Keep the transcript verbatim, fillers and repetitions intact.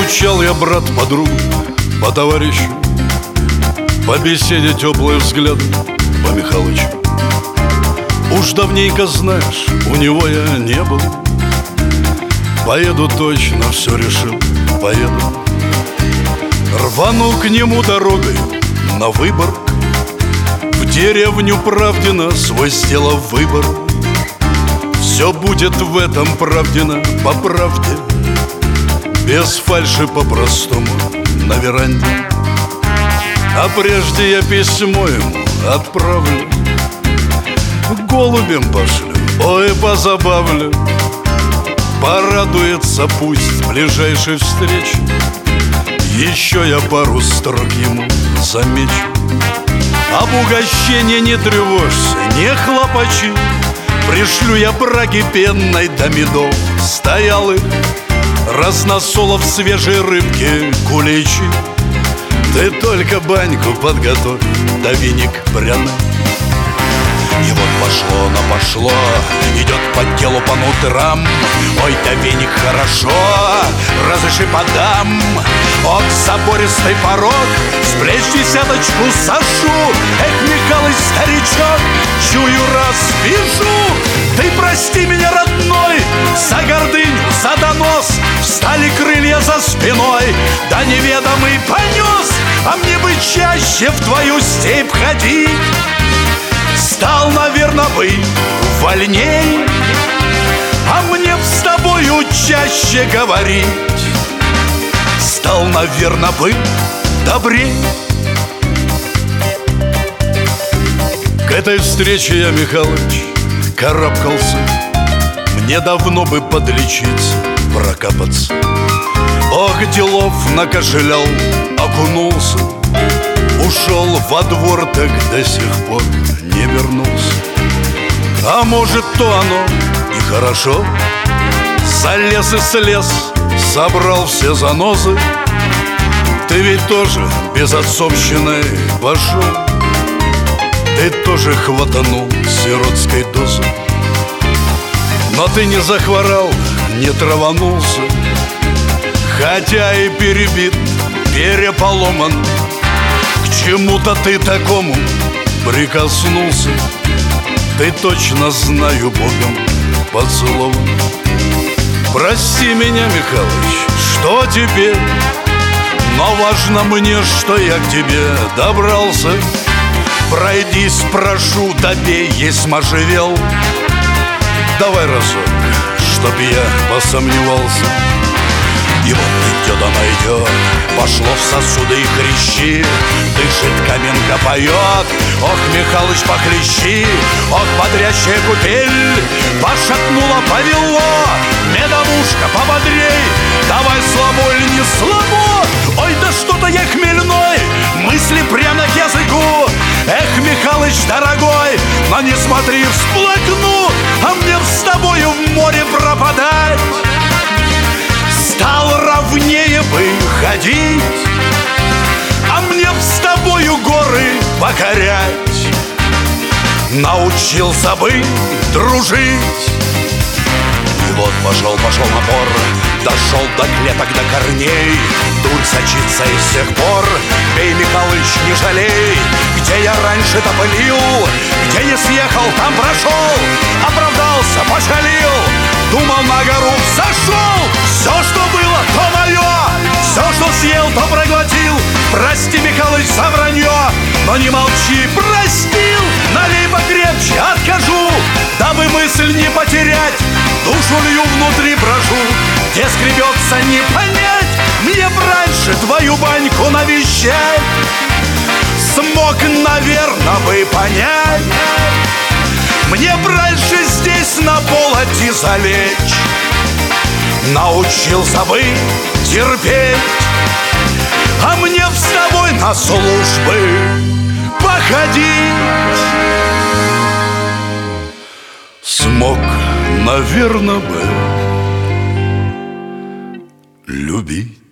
Скучал я, брат, по другу, по товарищу, по беседе теплые взгляды, по Михалычу. Уж давненько, знаешь, у него я не был. Поеду точно, все решил, поеду. Рвану к нему дорогой на Выборг, в деревню Правдина свой сделав выбор. Все будет в этом Правдина по правде, без фальши, по-простому, на веранде. А прежде я письмо ему отправлю, голубем пошлю, ой, позабавлю. Порадуется пусть ближайшей встречи, еще я пару строк ему замечу. Об угощении не тревожься, не хлопочи, пришлю я браги пенной до медов стоялых, разносолов свежей рыбки, куличи. Ты только баньку подготовь, да веник пряный. И вот пошло на пошло, идет по делу по нутрам. Ой, да веник хорошо, разреши подам. От забористый порог с плеч десяточку сошу. Эх, Михалыч, старичок, чую, раз вижу. Ты прости меня, родной, за гордыню, за донос. Встали крылья за спиной, да неведомый понес. А мне бы чаще в твою степь ходить. Стал, наверно, бы вольней, а мне б с тобою чаще говорить. Стал, наверно, бы добрей. К этой встрече я, Михалыч, карабкался. Мне давно бы подлечиться, прокапаться. Ох, делов накошелял, окунулся. Ушел во двор, так до сих пор не вернулся. А может, то оно и хорошо. Залез и слез, собрал все занозы. Ты ведь тоже без отцовщины пошел. Ты тоже хватанул сиротской дозы. Но ты не захворал, не траванулся, хотя и перебит, переполоман. К чему-то ты такому прикоснулся. Ты точно, знаю, Богом поцелован. Прости меня, Михалыч, что тебе, но важно мне, что я к тебе добрался. Пройдись, прошу, добей, есть можжевел. Давай разок, чтоб я посомневался. И вот идет она идет, пошло в сосуды и хрящи. Дышит каменка, поет, ох, Михалыч, похлещи. Ох, бодрящая купель пошатнула, повело. Медовушка, пободрей, давай слабо или не слабо. Ой, да что-то я хмельной, мысли прямо к языку. Эх, Михалыч, дорогой, но не смотри, всплакну. А мне с тобою в море пропадать. Стал ровнее бы ходить, а мне б с тобою горы покорять. Научился бы дружить. И вот пошел, пошел напор, дошел до клеток, до корней. Дурь сочится из всех пор, пей, Михалыч, не жалей. Где я раньше-то пылил, где не съехал, там прошел. Оправдался, пошалил, думал, на гору взошел. Все, что было, то мое, все, что съел, то проглотил. Прости, Михалыч, за вранье, но не молчи, простил. Налей покрепче, откажу, дабы мысль не потерять. Душу лью, внутри брожу, где скребется, не понять. Мне б раньше твою баньку навещать. Смог, наверно, бы понять. Мне б раньше здесь на полоте залечь. Научился бы терпеть, а мне б с тобой на службы походить. Смог, наверно, бы любить.